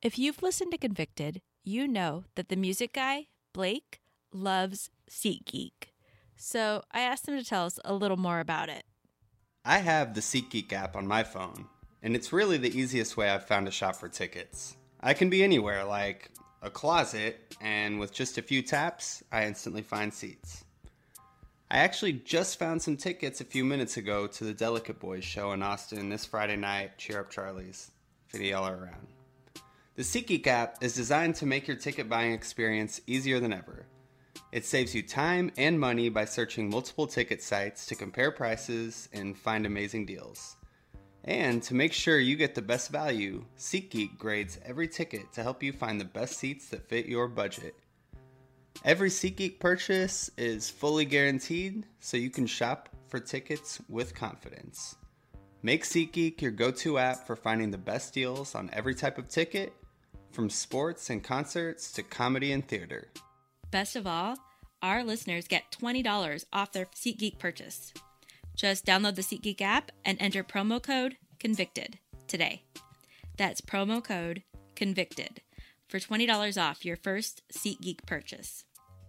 If you've listened to Convicted, you know that the music guy, Blake, loves SeatGeek. So I asked him to tell us a little more about it. I have the SeatGeek app on my phone, and it's really the easiest way I've found to shop for tickets. I can be anywhere, like a closet, and with just a few taps, I instantly find seats. I actually just found some tickets a few minutes ago to the Delicate Boys show in Austin this Friday night, Cheer Up Charlie's, if any of y'all are around. The SeatGeek app is designed to make your ticket buying experience easier than ever. It saves you time and money by searching multiple ticket sites to compare prices and find amazing deals. And to make sure you get the best value, SeatGeek grades every ticket to help you find the best seats that fit your budget. Every SeatGeek purchase is fully guaranteed, so you can shop for tickets with confidence. Make SeatGeek your go-to app for finding the best deals on every type of ticket, from sports and concerts to comedy and theater. Best of all, our listeners get $20 off their SeatGeek purchase. Just download the SeatGeek app and enter promo code CONVICTED today. That's promo code CONVICTED for $20 off your first SeatGeek purchase.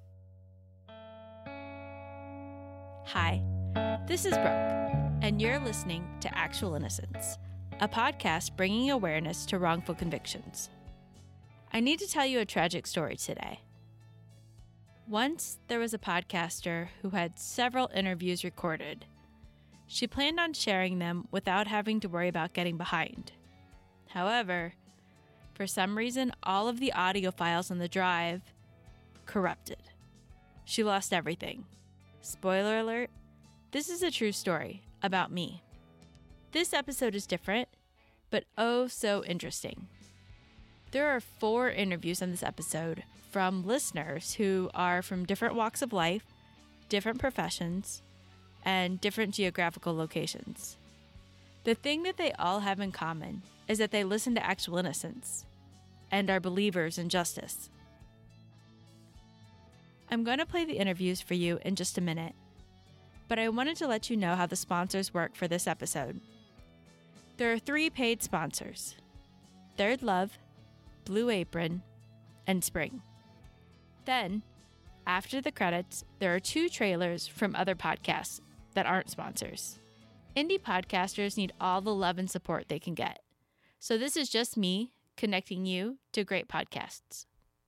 Hi, this is Brooke, and you're listening to Actual Innocence, a podcast bringing awareness to wrongful convictions. I need to tell you a tragic story today. Once, there was a podcaster who had several interviews recorded. She planned on sharing them without having to worry about getting behind. However, for some reason, all of the audio files on the drive corrupted. She lost everything. Spoiler alert, this is a true story about me. This episode is different, but oh so interesting. There are 4 interviews on this episode from listeners who are from different walks of life, different professions, and different geographical locations. The thing that they all have in common is that they listen to Actual Innocence and are believers in justice. I'm going to play the interviews for you in just a minute, but I wanted to let you know how the sponsors work for this episode. There are 3 paid sponsors: Third Love, Blue Apron, and Spring. Then, after the credits, there are 2 trailers from other podcasts that aren't sponsors. Indie podcasters need all the love and support they can get. So this is just me connecting you to great podcasts.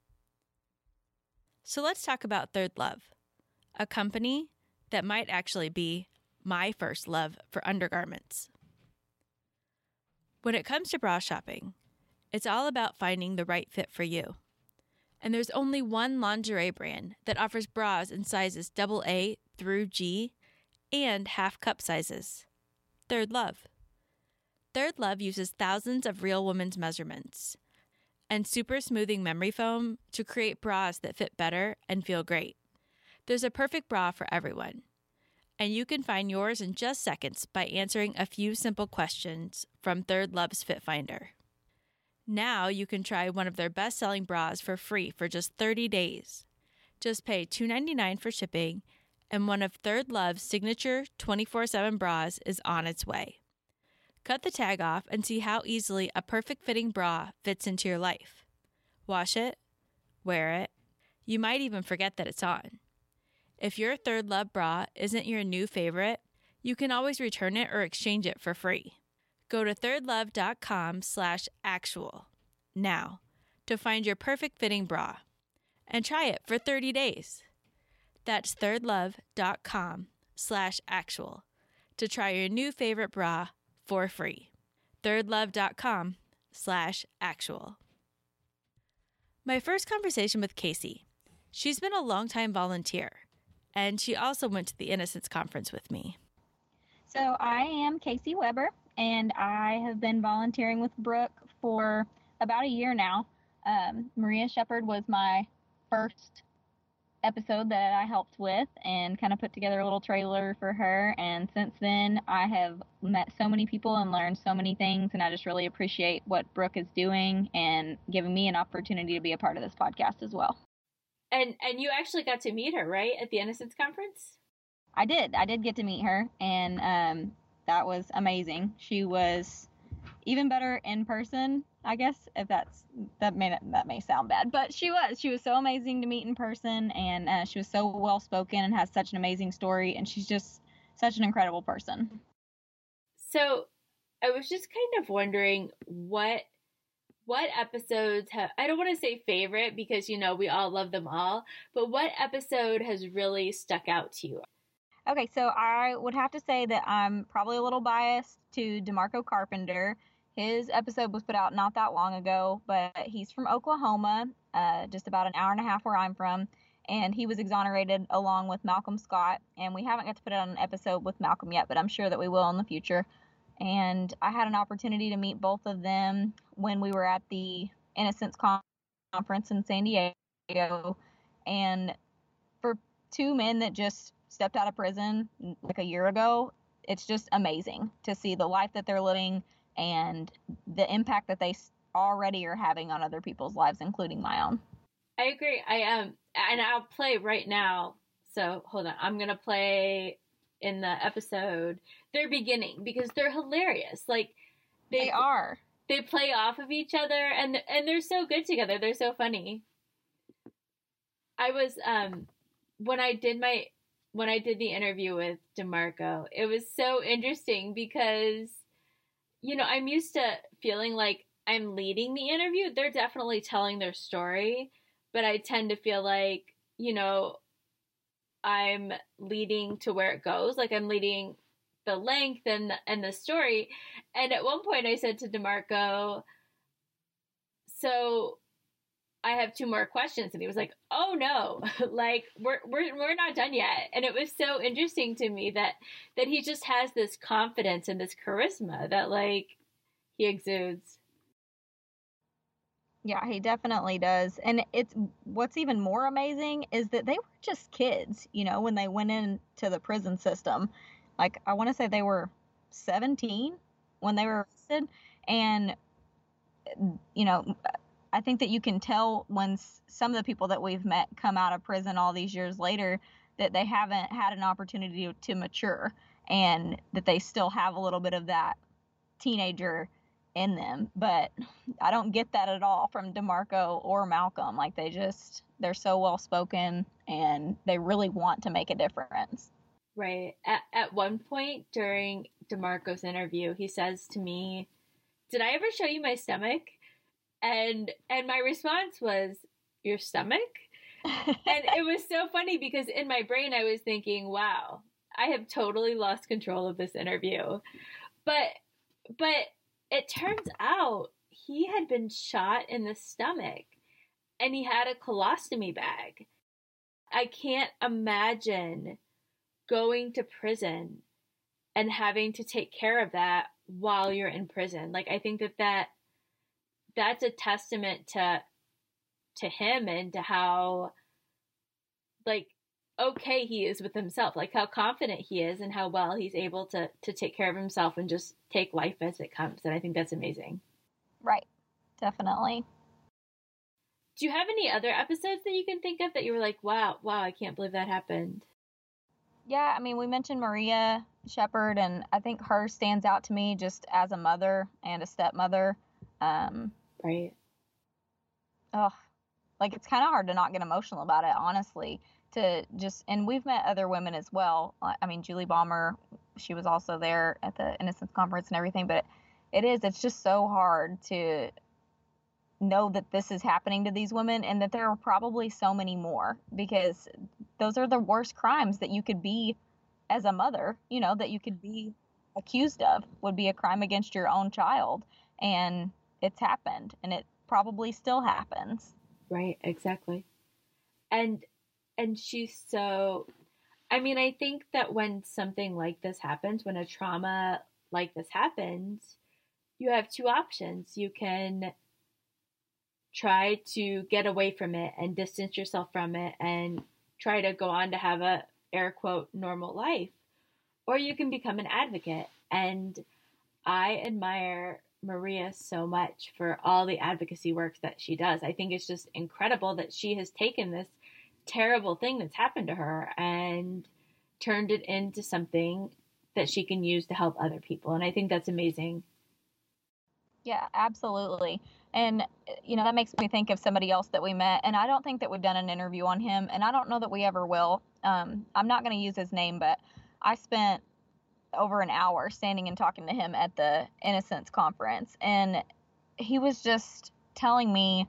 So let's talk about Third Love, a company that might actually be my first love for undergarments. When it comes to bra shopping, it's all about finding the right fit for you. And there's only one lingerie brand that offers bras in sizes AA through G and half cup sizes: Third Love. Third Love uses thousands of real women's measurements and super smoothing memory foam to create bras that fit better and feel great. There's a perfect bra for everyone, and you can find yours in just seconds by answering a few simple questions from Third Love's Fit Finder. Now you can try one of their best-selling bras for free for just 30 days. Just pay $2.99 for shipping, and one of Third Love's signature 24/7 bras is on its way. Cut the tag off and see how easily a perfect-fitting bra fits into your life. Wash it, wear it. You might even forget that it's on. If your Third Love bra isn't your new favorite, you can always return it or exchange it for free. Go to thirdlove.com/actual now to find your perfect fitting bra and try it for 30 days. That's thirdlove.com/actual to try your new favorite bra for free. thirdlove.com/actual. My first conversation with Casey. She's been a longtime volunteer, and she also went to the Innocence Conference with me. So I am Casey Weber, and I have been volunteering with Brooke for about a year now. Maria Shepard was my first episode that I helped with and kind of put together a little trailer for her. And since then, I have met so many people and learned so many things. And I just really appreciate what Brooke is doing and giving me an opportunity to be a part of this podcast as well. And you actually got to meet her, right, at the Innocence Conference? I did get to meet her, and that was amazing. She was even better in person I guess if that may sound bad, but she was so amazing to meet in person, and she was so well spoken and has such an amazing story, and she's just such an incredible person. So I was just kind of wondering what episodes have, I don't want to say favorite because, you know, we all love them all, but what episode has really stuck out to you? Okay, so I would have to say that I'm probably a little biased to DeMarco Carpenter. His episode was put out not that long ago, but he's from Oklahoma, just about an hour and a half where I'm from, and he was exonerated along with Malcolm Scott, and we haven't got to put out an episode with Malcolm yet, but I'm sure that we will in the future. And I had an opportunity to meet both of them when we were at the Innocence Conference in San Diego, and for two men that just stepped out of prison like a year ago, it's just amazing to see the life that they're living and the impact that they already are having on other people's lives, including my own. I agree. I am, and I'll play right now. So hold on, I'm gonna play in the episode their beginning because they're hilarious. Like they are. They play off of each other, and they're so good together. They're so funny. I was when I did the interview with DeMarco, it was so interesting because, you know, I'm used to feeling like I'm leading the interview. They're definitely telling their story, but I tend to feel like, you know, I'm leading to where it goes. Like I'm leading the length and the story. And at one point I said to DeMarco, so I have two more questions. And he was like, oh no, like we're not done yet. And it was so interesting to me that he just has this confidence and this charisma that like he exudes. Yeah, he definitely does. And it's what's even more amazing is that they were just kids, you know, when they went into the prison system. Like I want to say they were 17 when they were arrested, and you know, I think that you can tell when some of the people that we've met come out of prison all these years later that they haven't had an opportunity to mature, and that they still have a little bit of that teenager in them. But I don't get that at all from DeMarco or Malcolm. Like they're so well spoken and they really want to make a difference. Right. At one point during DeMarco's interview, he says to me, "Did I ever show you my stomach?" And my response was, "Your stomach?" And it was so funny because in my brain I was thinking, wow, I have totally lost control of this interview. But it turns out he had been shot in the stomach and he had a colostomy bag. I can't imagine going to prison and having to take care of that while you're in prison. Like, I think that's a testament to him and to how, like, okay he is with himself, like how confident he is and how well he's able to take care of himself and just take life as it comes. And I think that's amazing. Right. Definitely. Do you have any other episodes that you can think of that you were like, wow, I can't believe that happened? Yeah, I mean, we mentioned Maria Shepard, and I think her stands out to me just as a mother and a stepmother. Right. Oh, like it's kind of hard to not get emotional about it, honestly. And we've met other women as well. I mean, Julie Balmer, she was also there at the Innocence Conference and everything, but it's just so hard to know that this is happening to these women and that there are probably so many more, because those are the worst crimes that you could be as a mother, you know, that you could be accused of, would be a crime against your own child. And it's happened, and it probably still happens. Right, exactly. And she's so, I mean, I think that when something like this happens, when a trauma like this happens, you have two options. You can try to get away from it and distance yourself from it and try to go on to have a air quote normal life, or you can become an advocate. And I admire Maria so much for all the advocacy work that she does. I think it's just incredible that she has taken this terrible thing that's happened to her and turned it into something that she can use to help other people. And I think that's amazing. Yeah, absolutely. And, that makes me think of somebody else that we met. And I don't think that we've done an interview on him. And I don't know that we ever will. I'm not going to use his name, but I spent over an hour standing and talking to him at the Innocence Conference. And he was just telling me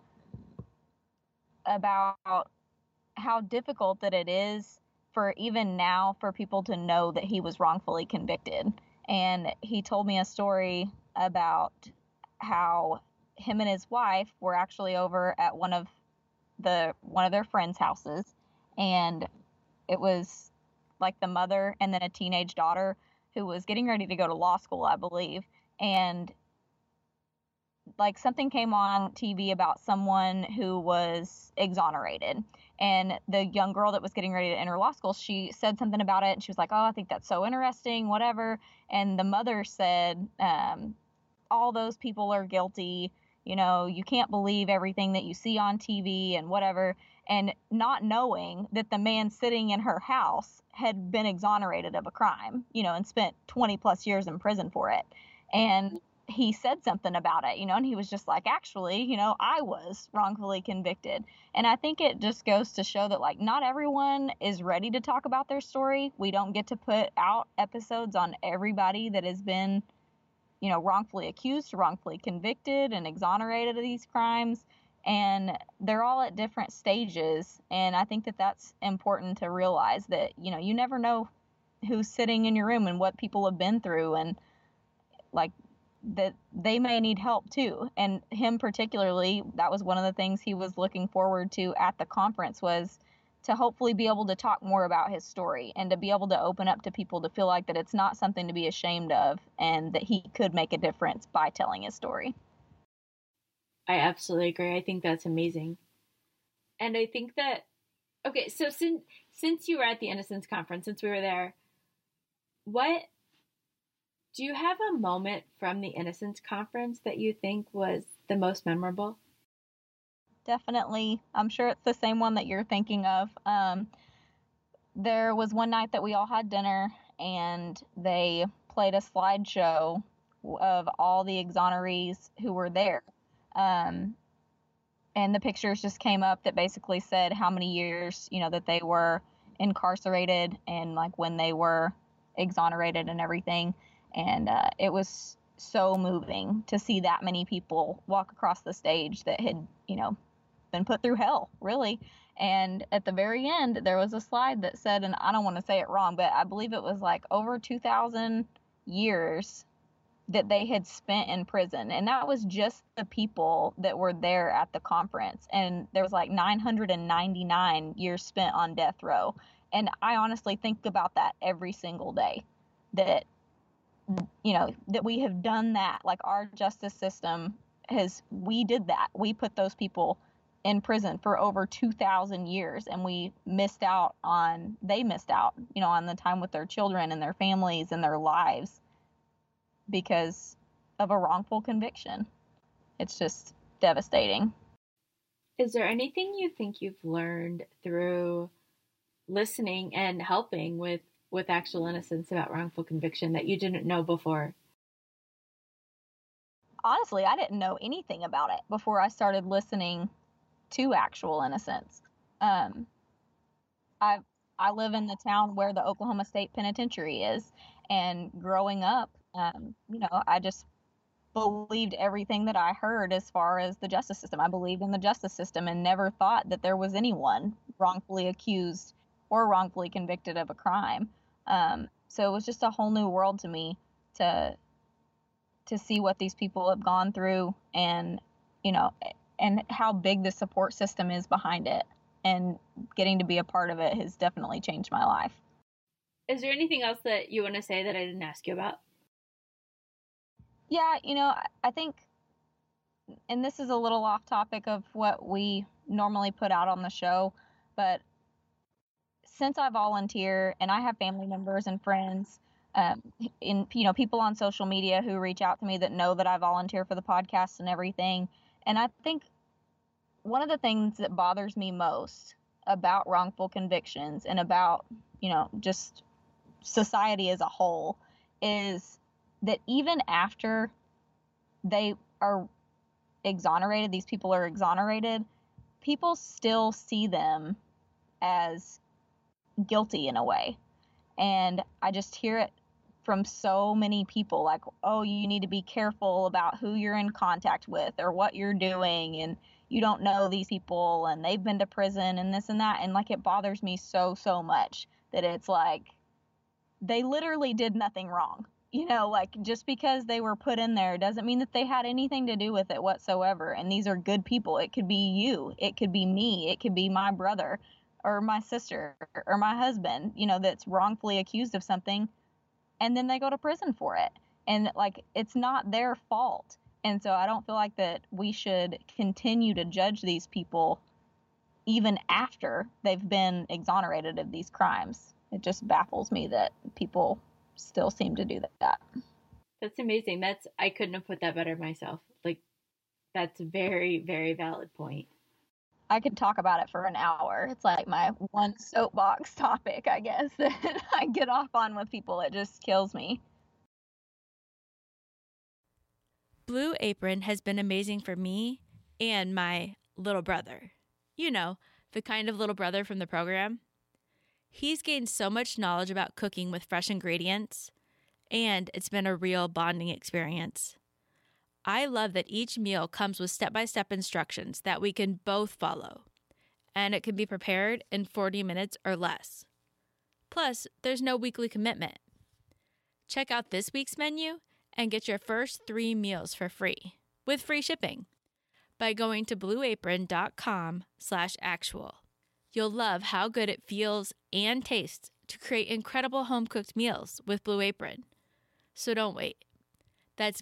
about how difficult that it is for even now for people to know that he was wrongfully convicted. And he told me a story about how him and his wife were actually over at one of their friends' houses, and it was like the mother and then a teenage daughter who was getting ready to go to law school, I believe. And like something came on TV about someone who was exonerated. And the young girl that was getting ready to enter law school, she said something about it. And she was like, oh, I think that's so interesting, whatever. And the mother said, all those people are guilty. You can't believe everything that you see on TV and whatever. And not knowing that the man sitting in her house had been exonerated of a crime, and spent 20 plus years in prison for it. And he said something about it, and he was just like, actually, I was wrongfully convicted. And I think it just goes to show that, like, not everyone is ready to talk about their story. We don't get to put out episodes on everybody that has been, wrongfully accused, wrongfully convicted, and exonerated of these crimes. And they're all at different stages. And I think that that's important to realize that, you never know who's sitting in your room and what people have been through, and like that they may need help too. And him particularly, that was one of the things he was looking forward to at the conference, was to hopefully be able to talk more about his story and to be able to open up to people, to feel like that it's not something to be ashamed of, and that he could make a difference by telling his story. I absolutely agree. I think that's amazing. And I think that, okay, so since you were at the Innocence Conference, since we were there, do you have a moment from the Innocence Conference that you think was the most memorable? Definitely. I'm sure it's the same one that you're thinking of. There was one night that we all had dinner, and they played a slideshow of all the exonerees who were there. And the pictures just came up that basically said how many years, that they were incarcerated, and like when they were exonerated and everything. And it was so moving to see that many people walk across the stage that had, been put through hell, really. And at the very end, there was a slide that said, and I don't want to say it wrong, but I believe it was like over 2,000 years that they had spent in prison. And that was just the people that were there at the conference. And there was like 999 years spent on death row. And I honestly think about that every single day, that that we have done that. Like, our justice system we did that. We put those people in prison for over 2,000 years, and they missed out on the time with their children and their families and their lives because of a wrongful conviction. It's just devastating. Is there anything you think you've learned through listening and helping with actual innocence about wrongful conviction that you didn't know before? Honestly, I didn't know anything about it before I started listening to actual innocence. I live in the town where the Oklahoma State Penitentiary is, and growing up, I just believed everything that I heard as far as the justice system. I believed in the justice system and never thought that there was anyone wrongfully accused or wrongfully convicted of a crime. So it was just a whole new world to me to see what these people have gone through, and and how big the support system is behind it. And getting to be a part of it has definitely changed my life. Is there anything else that you want to say that I didn't ask you about? Yeah, I think, and this is a little off topic of what we normally put out on the show, but since I volunteer and I have family members and friends, people on social media who reach out to me that know that I volunteer for the podcast and everything. And I think one of the things that bothers me most about wrongful convictions and about, just society as a whole, is that even after they are exonerated, these people are exonerated, people still see them as guilty in a way. And I just hear it from so many people, like, oh, you need to be careful about who you're in contact with or what you're doing, and you don't know these people, and they've been to prison and this and that. And like, it bothers me so much that it's like they literally did nothing wrong. You know, like, just because they were put in there doesn't mean that they had anything to do with it whatsoever. And these are good people. It could be you, it could be me, it could be my brother or my sister or my husband, you know, that's wrongfully accused of something, and then they go to prison for it. And like, it's not their fault. And so I don't feel like that we should continue to judge these people even after they've been exonerated of these crimes. It just baffles me that people still seem to do that. That's amazing. I couldn't have put that better myself. Like, that's a very, very valid point. I could talk about it for an hour. It's like my one soapbox topic, I guess, that I get off on with people. It just kills me. Blue Apron has been amazing for me and my little brother. You know, the kind of little brother from the program. He's gained so much knowledge about cooking with fresh ingredients, and it's been a real bonding experience. I love that each meal comes with step-by-step instructions that we can both follow, and it can be prepared in 40 minutes or less. Plus, there's no weekly commitment. Check out this week's menu and get your first 3 meals for free, with free shipping, by going to blueapron.com/actual. You'll love how good it feels and tastes to create incredible home-cooked meals with Blue Apron. So don't wait. That's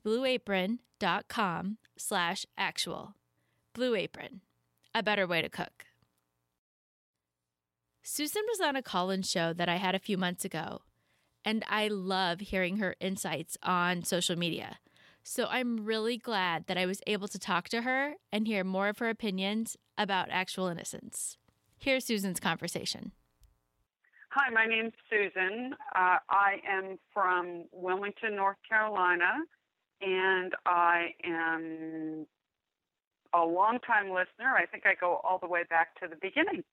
blueapron.com/actual. Blue Apron, a better way to cook. Susan was on a call-in show that I had a few months ago, and I love hearing her insights on social media. So I'm really glad that I was able to talk to her and hear more of her opinions about actual innocence. Here's Susan's conversation. Hi, my name's Susan. I am from Wilmington, North Carolina, and I am a longtime listener. I think I go all the way back to the beginning.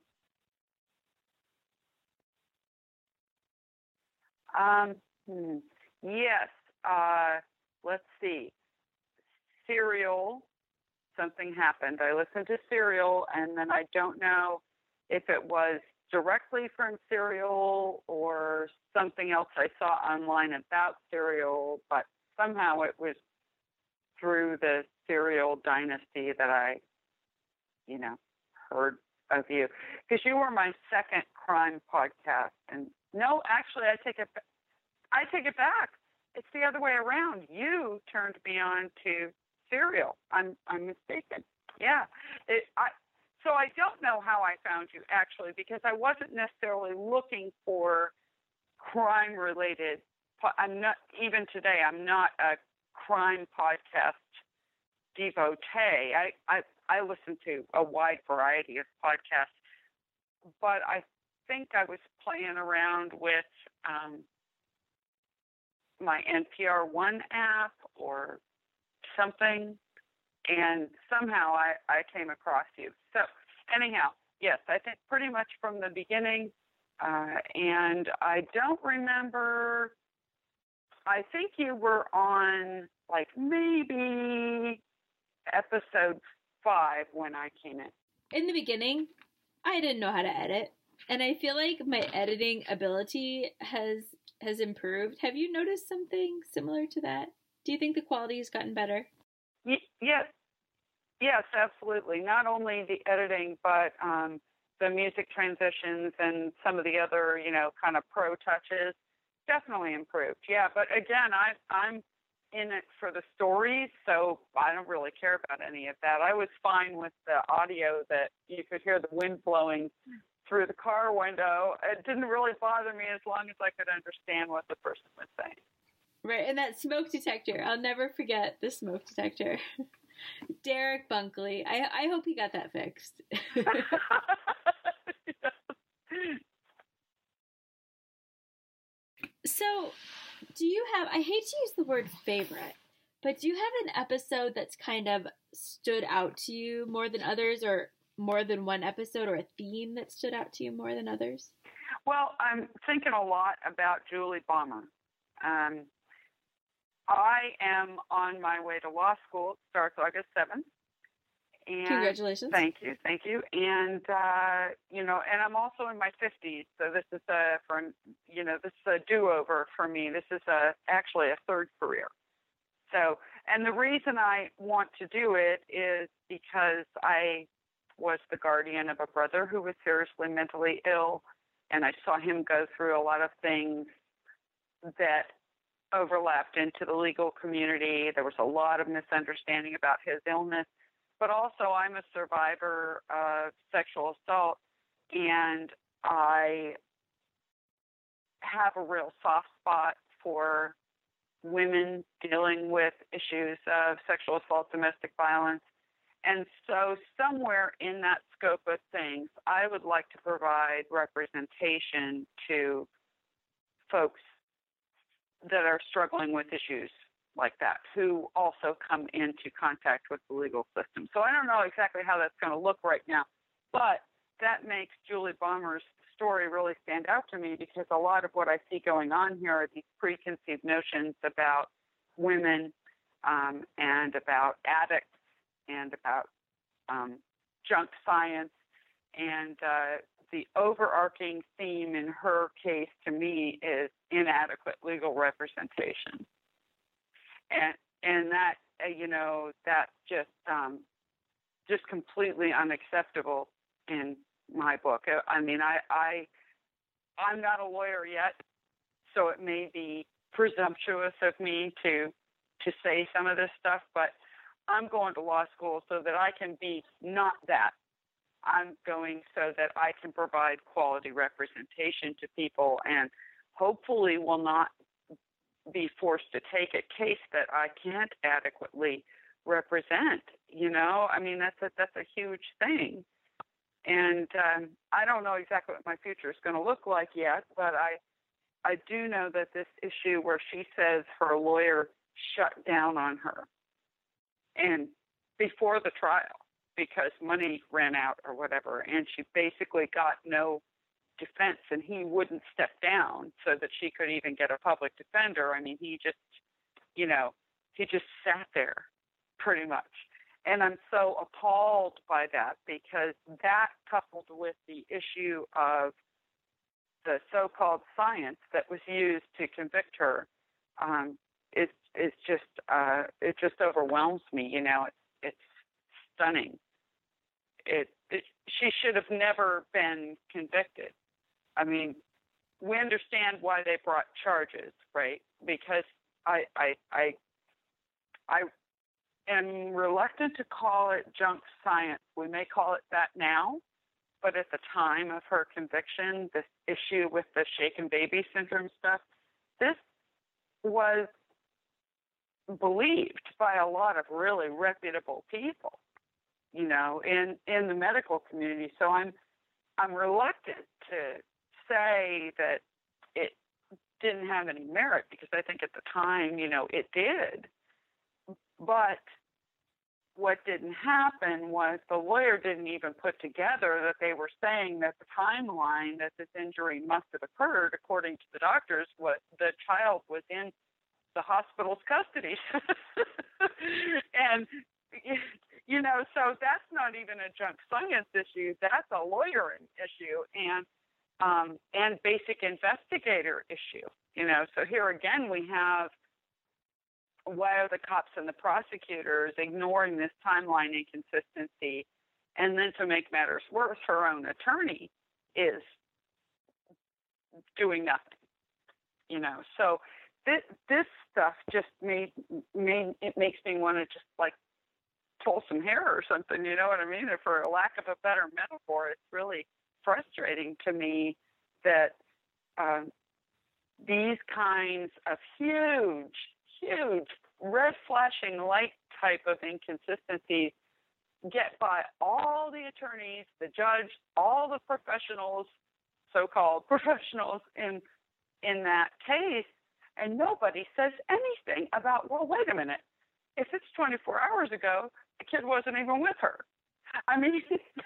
Yes. Let's see. Serial. Something happened. I listened to Serial, and then I don't know if it was directly from Serial or something else I saw online about Serial, but somehow it was through the Serial dynasty that I, heard of you. Because you were my second crime podcast. And no, actually, I take it back. It's the other way around. You turned me on to Serial. I'm mistaken. Yeah. So I don't know how I found you, actually, because I wasn't necessarily looking for crime-related. I'm not, even today, I'm not a crime podcast devotee. I listen to a wide variety of podcasts, but I think I was playing around with my NPR One app or something, and somehow I came across you. So anyhow, yes, I think pretty much from the beginning, and I don't remember, I think you were on like maybe episode 5 when I came in. In the beginning, I didn't know how to edit, and I feel like my editing ability has improved. Have you noticed something similar to that? Do you think the quality has gotten better? Yes, absolutely. Not only the editing, but the music transitions and some of the other, kind of pro touches definitely improved. Yeah, but again, I'm in it for the stories, so I don't really care about any of that. I was fine with the audio that you could hear the wind blowing through the car window. It didn't really bother me as long as I could understand what the person was saying. Right, and that smoke detector. I'll never forget the smoke detector. Derek Bunkley. I hope he got that fixed. So, do you have, I hate to use the word favorite, But do you have an episode that's kind of stood out to you more than others, or more than one episode, or a theme that stood out to you more than others? Well, I'm thinking a lot about Julie Baumer. I am on my way to law school. It starts August 7th. And Congratulations. Thank you. And, and I'm also in my 50s. So this is this is a do-over for me. This is actually a third career. So, and the reason I want to do it is because I was the guardian of a brother who was seriously mentally ill, and I saw him go through a lot of things that overlapped into the legal community. There was a lot of misunderstanding about his illness, but also I'm a survivor of sexual assault, and I have a real soft spot for women dealing with issues of sexual assault, domestic violence. And so somewhere in that scope of things, I would like to provide representation to folks that are struggling with issues like that, who also come into contact with the legal system. So I don't know exactly how that's going to look right now, but that makes Julie Baumer's story really stand out to me, because a lot of what I see going on here are these preconceived notions about women and about addicts and about junk science. And the overarching theme in her case to me is inadequate legal representation. And that, that's just completely unacceptable in my book. I mean, I'm not a lawyer yet, so it may be presumptuous of me to say some of this stuff, but I'm going to law school so that I can be not that. I'm going so that I can provide quality representation to people, and hopefully will not be forced to take a case that I can't adequately represent. I mean, that's a huge thing. And I don't know exactly what my future is going to look like yet, but I do know that this issue where she says her lawyer shut down on her and before the trial because money ran out or whatever, and she basically got no defense, and he wouldn't step down so that she could even get a public defender. I mean, he just sat there pretty much. And I'm so appalled by that, because that, coupled with the issue of the so-called science that was used to convict her, it just overwhelms me. It's stunning. She should have never been convicted. I mean, we understand why they brought charges, right? Because I am reluctant to call it junk science. We may call it that now, but at the time of her conviction, this issue with the shaken baby syndrome stuff, this was believed by a lot of really reputable people, in the medical community. So I'm reluctant to say that it didn't have any merit, because I think at the time, it did. But what didn't happen was the lawyer didn't even put together that they were saying that the timeline that this injury must have occurred, according to the doctors, was the child was in the hospital's custody. And, so that's not even a junk science issue. That's a lawyering issue and basic investigator issue. So here again, we have, why are the cops and the prosecutors ignoring this timeline inconsistency? And then to make matters worse, her own attorney is doing nothing, So this stuff just makes me want to just like pull some hair or something, you know what I mean? Or for lack of a better metaphor, it's really frustrating to me that these kinds of huge red flashing light type of inconsistencies get by all the attorneys, the judge, all the professionals, so-called professionals in that case, and nobody says anything about, well, wait a minute, if it's 24 hours ago, the kid wasn't even with her. I mean,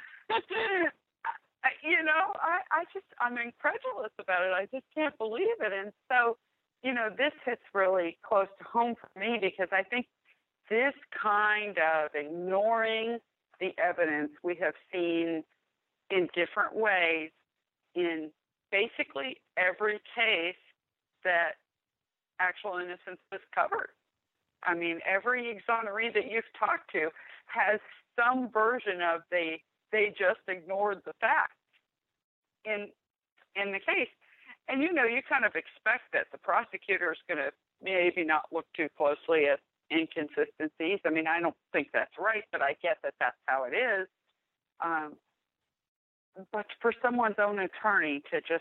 I'm incredulous about it. I just can't believe it. And so, this hits really close to home for me because I think this kind of ignoring the evidence we have seen in different ways in basically every case that actual innocence was covered. I mean, every exoneree that you've talked to has some version of they just ignored the facts in the case. And you kind of expect that the prosecutor is going to maybe not look too closely at inconsistencies. I mean, I don't think that's right, but I get that that's how it is. But for someone's own attorney to just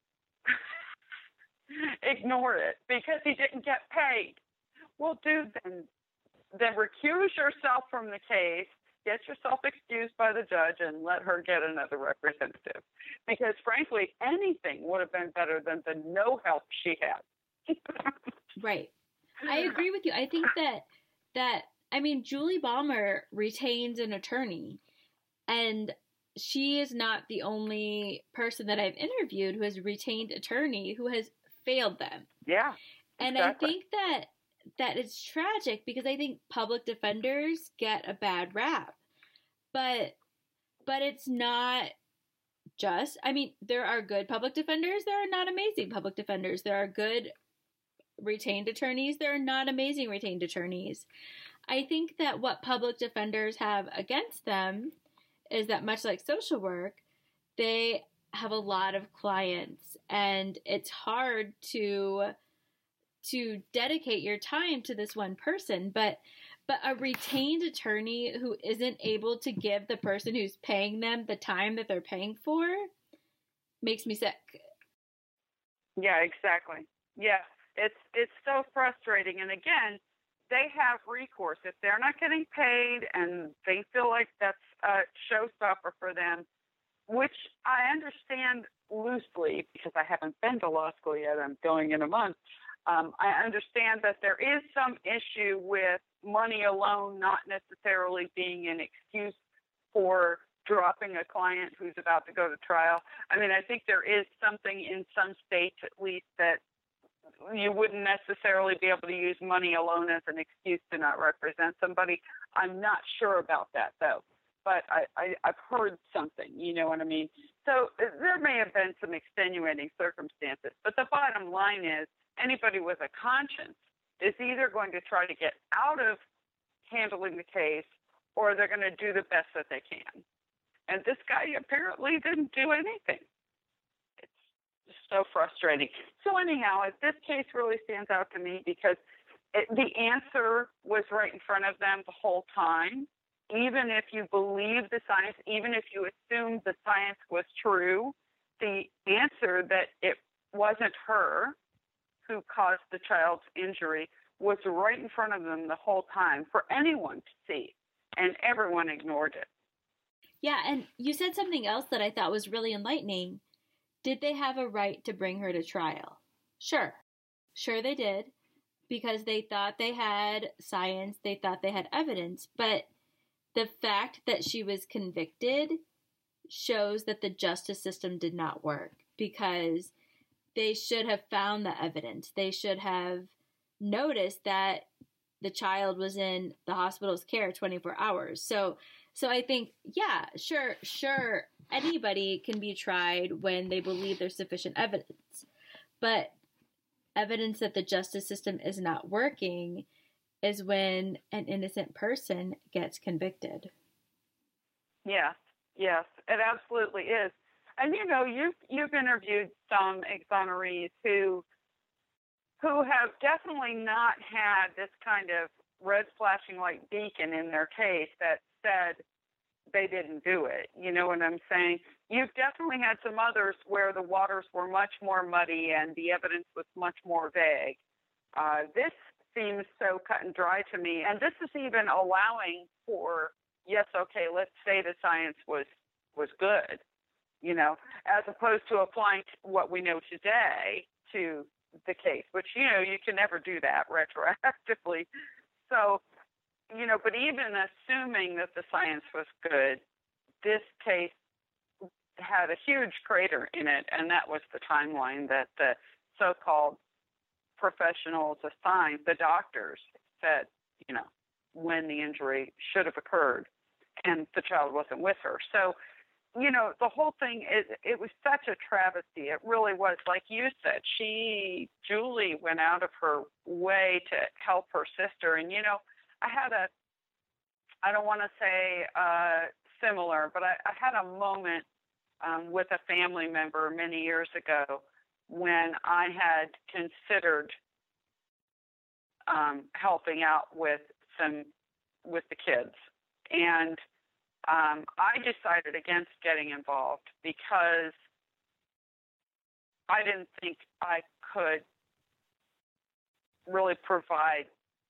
ignore it because he didn't get paid, well, dude, then recuse yourself from the case, get yourself excused by the judge, and let her get another representative. Because, frankly, anything would have been better than the no help she had. Right. I agree with you. I think that Julie Balmer retains an attorney, and she is not the only person that I've interviewed who has a retained attorney who has failed them. Yeah. And exactly. I think that it's tragic because I think public defenders get a bad rap. But it's not just, there are good public defenders, there are not amazing public defenders. There are good retained attorneys, there are not amazing retained attorneys. I think that what public defenders have against them is that, much like social work, they have a lot of clients, and it's hard to dedicate your time to this one person. But a retained attorney who isn't able to give the person who's paying them the time that they're paying for makes me sick. Yeah, exactly. Yeah, it's so frustrating. And again, they have recourse. If they're not getting paid and they feel like that's a showstopper for them, which I understand loosely because I haven't been to law school yet. I'm going in a month. I understand that there is some issue with money alone not necessarily being an excuse for dropping a client who's about to go to trial. I think there is something in some states, at least, that you wouldn't necessarily be able to use money alone as an excuse to not represent somebody. I'm not sure about that, though. But I've heard something, you know what I mean? So there may have been some extenuating circumstances. But the bottom line is, anybody with a conscience is either going to try to get out of handling the case or they're going to do the best that they can. And this guy apparently didn't do anything. It's just so frustrating. So anyhow, this case really stands out to me because the answer was right in front of them the whole time. Even if you believe the science, even if you assume the science was true, the answer that it wasn't her who caused the child's injury was right in front of them the whole time for anyone to see, and everyone ignored it. Yeah, and you said something else that I thought was really enlightening. Did they have a right to bring her to trial? Sure they did, because they thought they had science, they thought they had evidence, but the fact that she was convicted shows that the justice system did not work, because they should have found the evidence. They should have noticed that the child was in the hospital's care 24 hours. So I think, yeah, sure, anybody can be tried when they believe there's sufficient evidence. But evidence that the justice system is not working is when an innocent person gets convicted. Yes, it absolutely is. And you've interviewed some exonerees who have definitely not had this kind of red flashing light beacon in their case that said they didn't do it. You know what I'm saying? You've definitely had some others where the waters were much more muddy and the evidence was much more vague. This seems so cut and dry to me. And this is even allowing for, yes, okay, let's say the science was good, as opposed to applying what we know today to the case, which, you can never do that retroactively. So but even assuming that the science was good, this case had a huge crater in it, and that was the timeline that the so-called professionals assigned, the doctors, said, when the injury should have occurred, and the child wasn't with her. So, the whole thing, it was such a travesty. It really was. Like you said, Julie went out of her way to help her sister. And, I don't want to say similar, but I had a moment with a family member many years ago when I had considered helping out with the kids. And I decided against getting involved because I didn't think I could really provide.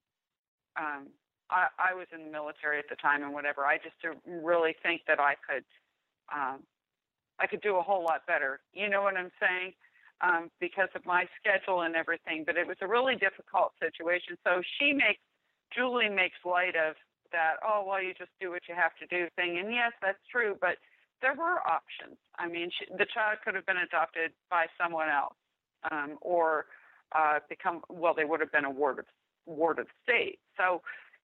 I was in the military at the time and whatever. I just didn't really think that I could do a whole lot better. You know what I'm saying? Because of my schedule and everything. But it was a really difficult situation. So Julie makes light of that, oh, well, you just do what you have to do thing. And yes, that's true, but there were options. I mean, the child could have been adopted by someone else, or they would have been a ward of state. So,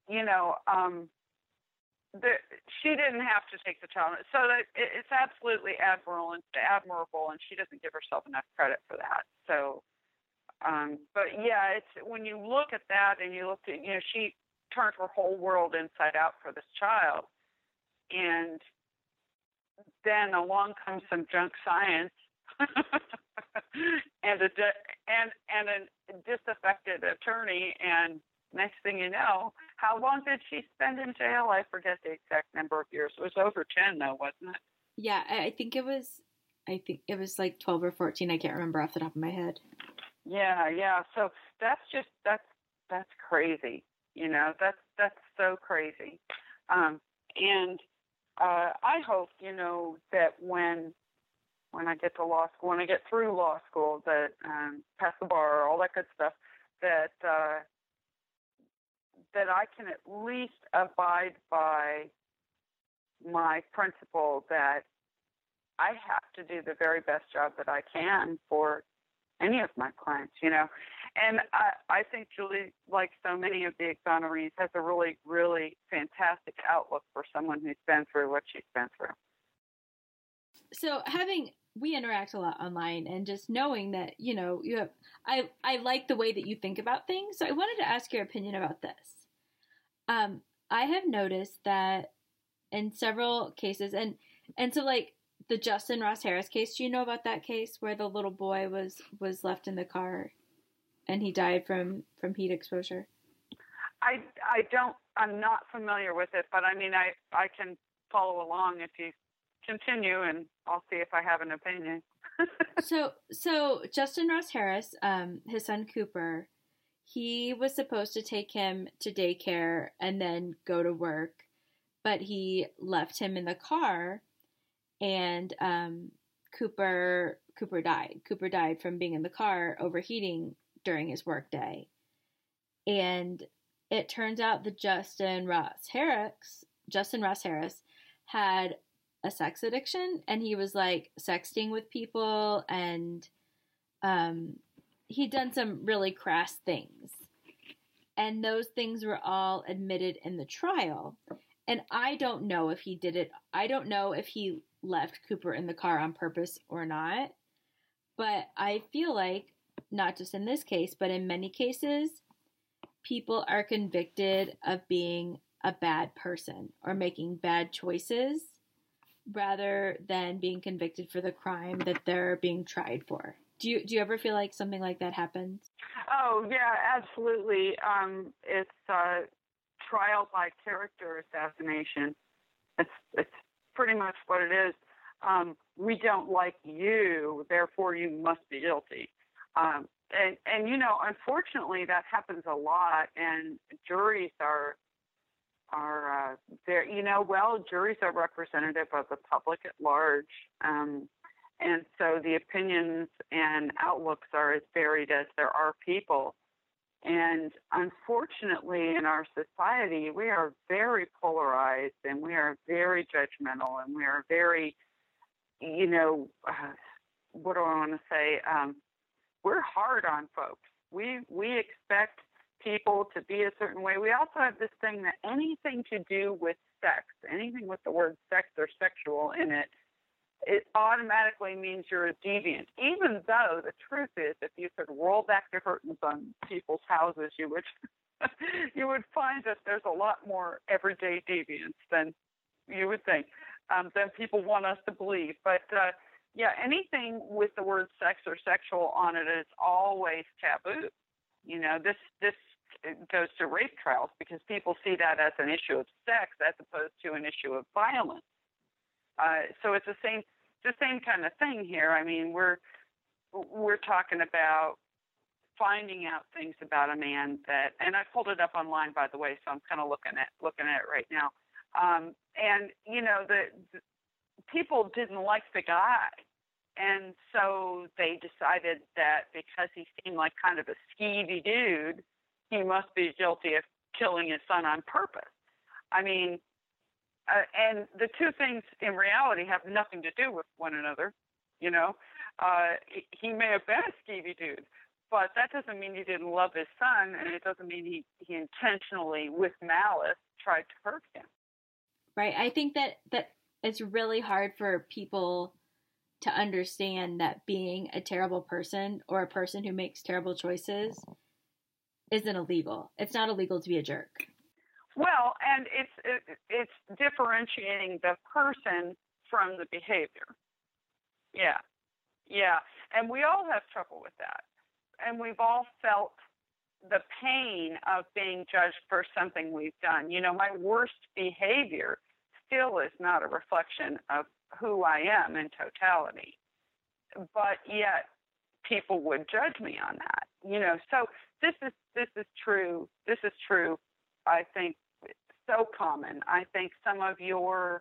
she didn't have to take the child. So that it's absolutely admirable, and she doesn't give herself enough credit for that. So, but yeah, it's when you look at that and you look at, she turned her whole world inside out for this child, and then along comes some junk science and a disaffected attorney, and next thing you know, how long did she spend in jail? I forget the exact number of years. It was over 10, though, wasn't it? Yeah, I think it was like 12 or 14. I can't remember off the top of my head. Yeah. So that's crazy. That's so crazy. And I hope, that when I get to law school, when I get through law school, that pass the bar, all that good stuff, that I can at least abide by my principle that I have to do the very best job that I can for any of my clients, And I think Julie, like so many of the exonerees, has a really, really fantastic outlook for someone who's been through what she's been through. So we interact a lot online, and just knowing that, I like the way that you think about things. So I wanted to ask your opinion about this. I have noticed that in several cases, and so like the Justin Ross Harris case, do you know about that case where the little boy was left in the car and he died from heat exposure? I'm not familiar with it, but I mean, I can follow along if you continue, and I'll see if I have an opinion. So Justin Ross Harris, his son Cooper, he was supposed to take him to daycare and then go to work, but he left him in the car, and Cooper died. Cooper died from being in the car, overheating during his work day. And it turns out that Justin Ross Harris had a sex addiction, and he was like sexting with people, and he'd done some really crass things. And those things were all admitted in the trial. And I don't know if he did it. I don't know if he left Cooper in the car on purpose or not. But I feel like, not just in this case, but in many cases, people are convicted of being a bad person or making bad choices rather than being convicted for the crime that they're being tried for. Do you ever feel like something like that happens? Oh, yeah, absolutely. It's trial by character assassination. It's pretty much what it is. We don't like you, therefore you must be guilty. And unfortunately, that happens a lot, and juries are there. Juries are representative of the public at large. And so the opinions and outlooks are as varied as there are people. And unfortunately, in our society, we are very polarized and we are very judgmental and we are very, what do I want to say? We're hard on folks. We expect people to be a certain way. We also have this thing that anything to do with sex, anything with the word sex or sexual in it, it automatically means you're a deviant. Even though the truth is, if you could roll back the curtains on people's houses, you would you would find that there's a lot more everyday deviance than you would think, than people want us to believe. But yeah, anything with the word sex or sexual on it is always taboo. This goes to rape trials because people see that as an issue of sex as opposed to an issue of violence. So it's the same kind of thing here. I mean, we're talking about finding out things about a man that, and I pulled it up online, by the way, so I'm kind of looking at it right now. And the people didn't like the guy, and so they decided that because he seemed like kind of a skeevy dude, he must be guilty of killing his son on purpose. I mean, and the two things in reality have nothing to do with one another. He may have been a skeevy dude, but that doesn't mean he didn't love his son, and it doesn't mean he intentionally, with malice, tried to hurt him. Right. I think that it's really hard for people to understand that being a terrible person or a person who makes terrible choices isn't illegal. It's not illegal to be a jerk. Well, and it's differentiating the person from the behavior. Yeah. And we all have trouble with that. And we've all felt the pain of being judged for something we've done. My worst behavior still is not a reflection of who I am in totality. But yet people would judge me on that. So this is true. This is true, I think, so common. I think some of your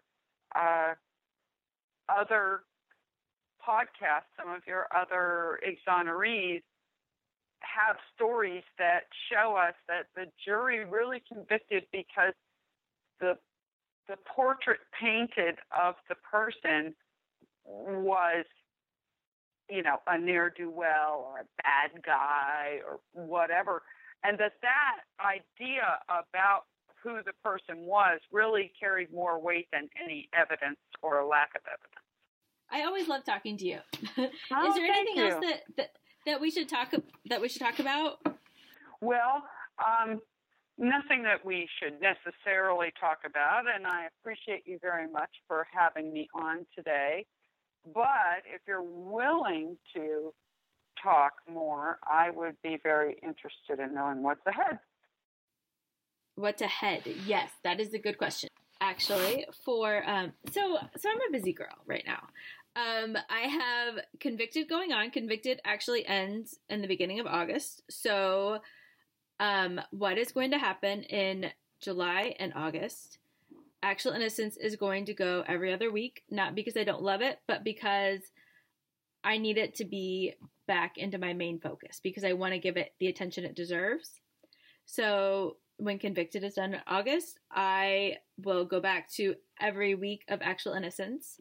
other podcasts, some of your other exonerees have stories that show us that the jury really convicted because the portrait painted of the person was, a ne'er-do-well or a bad guy or whatever, and that idea about who the person was really carried more weight than any evidence or a lack of evidence. I always love talking to you. Oh, is there anything you. else that we should talk about? Well, nothing that we should necessarily talk about, and I appreciate you very much for having me on today. But if you're willing to talk more, I would be very interested in knowing what's ahead. What's ahead? Yes, that is a good question. Actually, so I'm a busy girl right now. I have Convicted going on. Convicted actually ends in the beginning of August. So, what is going to happen in July and August? Actual Innocence is going to go every other week, not because I don't love it, but because I need it to be back into my main focus, because I want to give it the attention it deserves. So when Convicted is done in August, I will go back to every week of Actual Innocence.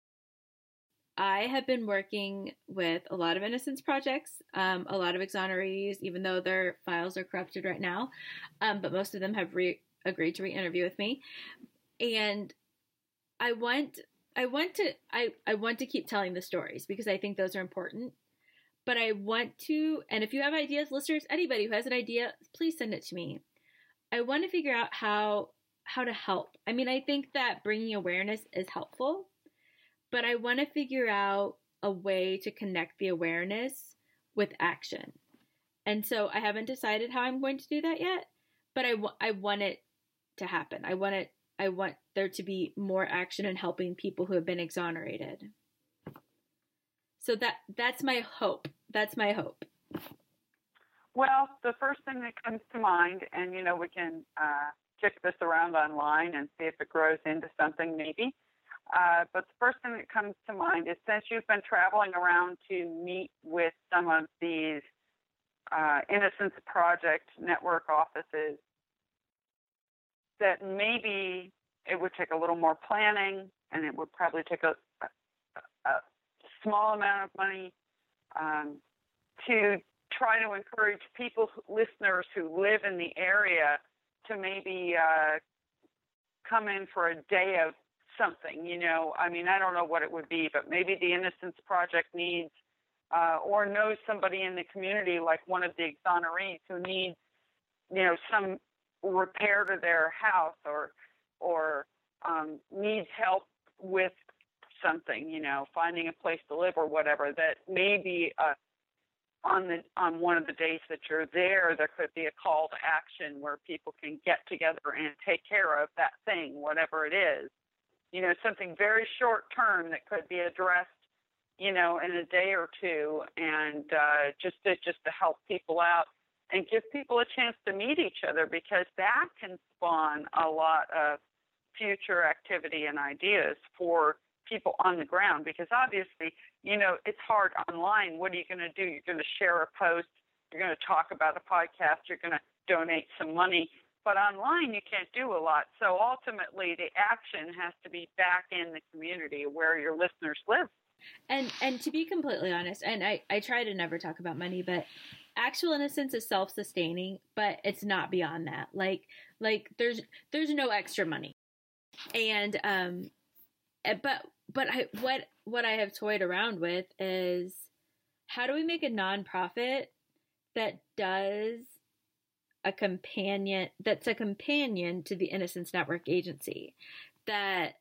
I have been working with a lot of Innocence projects, a lot of exonerees, even though their files are corrupted right now, but most of them have agreed to re-interview with me. And I want to keep telling the stories because I think those are important. But I want to, and if you have ideas, listeners, anybody who has an idea, please send it to me. I want to figure out how to help. I mean, I think that bringing awareness is helpful, but I want to figure out a way to connect the awareness with action. And so I haven't decided how I'm going to do that yet, but I want it to happen. I want there to be more action in helping people who have been exonerated. So that's my hope. That's my hope. Well, the first thing that comes to mind, and we can kick this around online and see if it grows into something maybe. But the first thing that comes to mind is, since you've been traveling around to meet with some of these Innocence Project network offices, that maybe it would take a little more planning, and it would probably take a small amount of money to try to encourage people, listeners who live in the area, to maybe come in for a day of something. I mean, I don't know what it would be, but maybe the Innocence Project needs or knows somebody in the community, like one of the exonerees, who needs, some repair to their house, or needs help with something, finding a place to live or whatever. That maybe on one of the days that you're there could be a call to action where people can get together and take care of that thing, whatever it is. Something very short term that could be addressed, in a day or two, and just to help people out and give people a chance to meet each other, because that can spawn a lot of future activity and ideas for people on the ground. Because obviously, it's hard online. What are you going to do? You're going to share a post. You're going to talk about a podcast. You're going to donate some money. But online, you can't do a lot. So ultimately, the action has to be back in the community where your listeners live. And to be completely honest, and I try to never talk about money, but Actual Innocence is self-sustaining, but it's not beyond that. Like there's no extra money. And what I have toyed around with is, how do we make a nonprofit that does a companion to the Innocence Network agency, that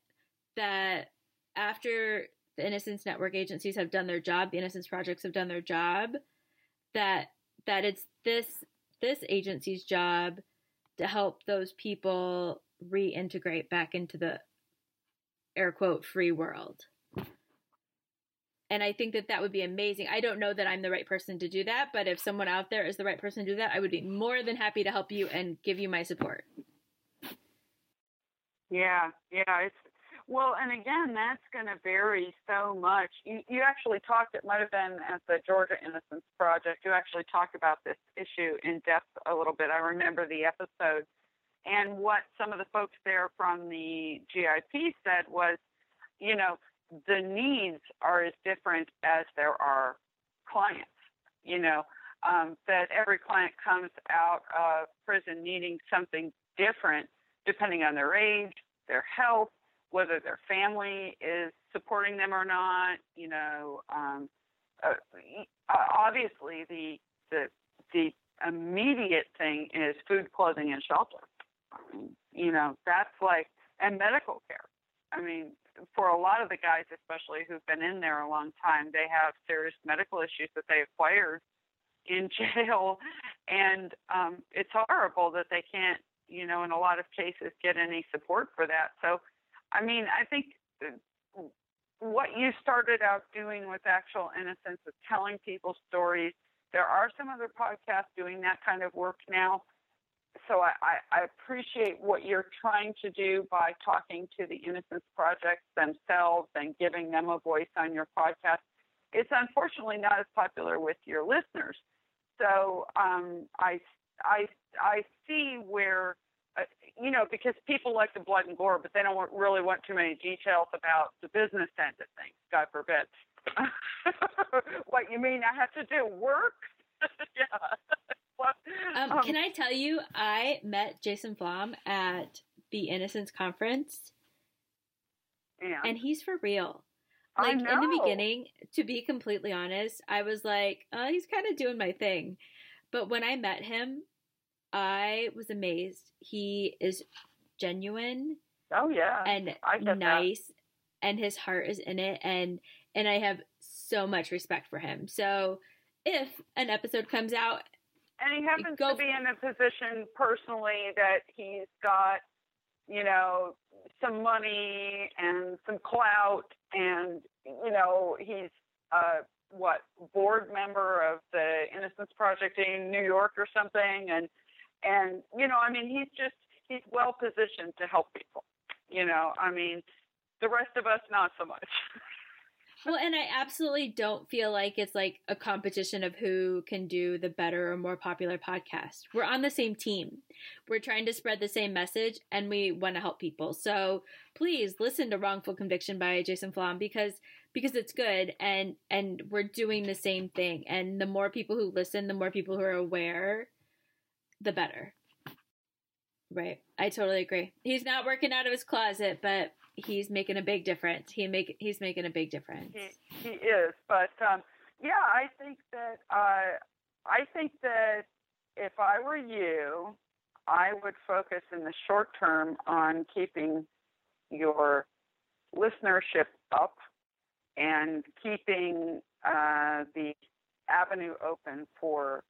after the Innocence Network agencies have done their job, the Innocence Projects have done their job, that it's this agency's job to help those people reintegrate back into the air quote free world. And I think that would be amazing. I don't know that I'm the right person to do that, but if someone out there is the right person to do that, I would be more than happy to help you and give you my support. Yeah, well, and again, that's going to vary so much. You actually talked, it might have been at the Georgia Innocence Project, you actually talked about this issue in depth a little bit. I remember the episode. And what some of the folks there from the GIP said was, the needs are as different as there are clients, that every client comes out of prison needing something different depending on their age, their health, whether their family is supporting them or not. Obviously the immediate thing is food, clothing, and shelter. That's like, and medical care. I mean, for a lot of the guys, especially who've been in there a long time, they have serious medical issues that they acquired in jail. And it's horrible that they can't, in a lot of cases, get any support for that. So, I mean, I think what you started out doing with Actual Innocence is telling people stories. There are some other podcasts doing that kind of work now. So I appreciate what you're trying to do by talking to the Innocence Projects themselves and giving them a voice on your podcast. It's unfortunately not as popular with your listeners. So I see where, because people like the blood and gore, but they don't really want too many details about the business end of things, God forbid. What, you mean I have to do work? Yeah. Can I tell you, I met Jason Flom at the Innocence Conference, and he's for real. Like, in the beginning, to be completely honest, I was like, oh, he's kind of doing my thing. But when I met him, I was amazed. He is genuine. Oh, yeah. And nice, and his heart is in it, and I have so much respect for him. So if an episode comes out, and he happens to be in a position personally that he's got, some money and some clout, and, he's board member of the Innocence Project in New York or something. And he's well positioned to help people. The rest of us, not so much. Well, and I absolutely don't feel like it's like a competition of who can do the better or more popular podcast. We're on the same team. We're trying to spread the same message, and we want to help people. So please listen to Wrongful Conviction by Jason Flom because it's good, and we're doing the same thing. And the more people who listen, the more people who are aware, the better. Right. I totally agree. He's not working out of his closet, but he's making a big difference. He's making a big difference. He is, but yeah, I think that if I were you, I would focus in the short term on keeping your listenership up and keeping the avenue open for